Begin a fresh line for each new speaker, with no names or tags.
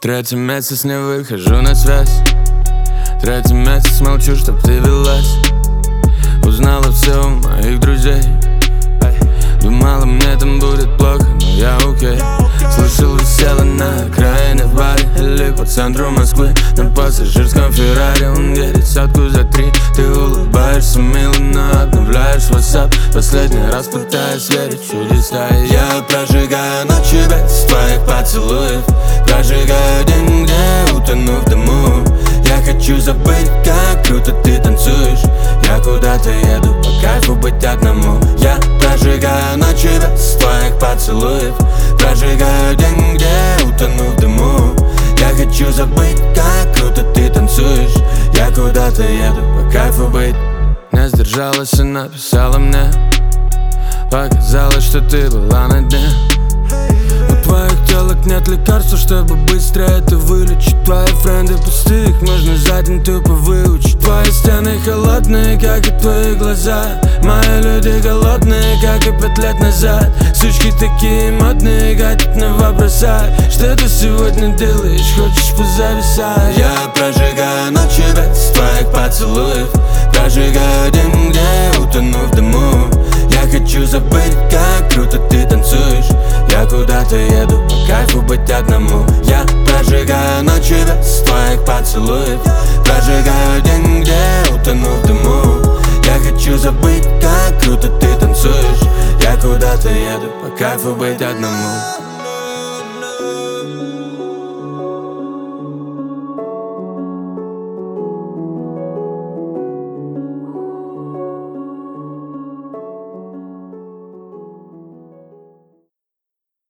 Третий месяц не выхожу на связь. Третий месяц молчу, чтоб ты велась. Узнала все у моих друзей. Думала, мне там будет плохо, но я окей. Слышал, висела на окраине в баре или по центру Москвы. На пассажирском Феррари он едет сотку за 3. Ты улыбаешься мило, но обновляешь WhatsApp. Последний раз пытаясь верить в чудеса. И я прожигаю ночи без твоих поцелуев. Прожигаю день, где утону в дыму. Я хочу забыть, как круто ты танцуешь. Я куда-то еду, по кайфу быть одному. Я прожигаю ночи без твоих поцелуев. Прожигаю день, где утону в дыму. Я хочу забыть, как круто ты танцуешь. Я куда-то еду, по кайфу быть. Не сдержалась и написала мне. Показалось, что ты была на дне. У твоих телок нет лекарства, чтобы быстрее это вылечить. Твои френды пустые, их можно за день тупо выучить. Твои стены холодные, как и твои глаза. Мои люди голодные, как и 5 лет назад. Сучки такие модные, гадят на вопроса. Что ты сегодня делаешь, хочешь позависать? Я прожигаю ночи без твоих поцелуев. Прожигаю день, где утону в дыму. Я хочу забыть, как круто ты танцуешь. Я куда-то еду, по кайфу быть одному. Я прожигаю ночи без твоих поцелуев. Прожигаю день, где утону в дыму. Я хочу забыть, как круто ты танцуешь. Я куда-то еду, по кайфу быть одному.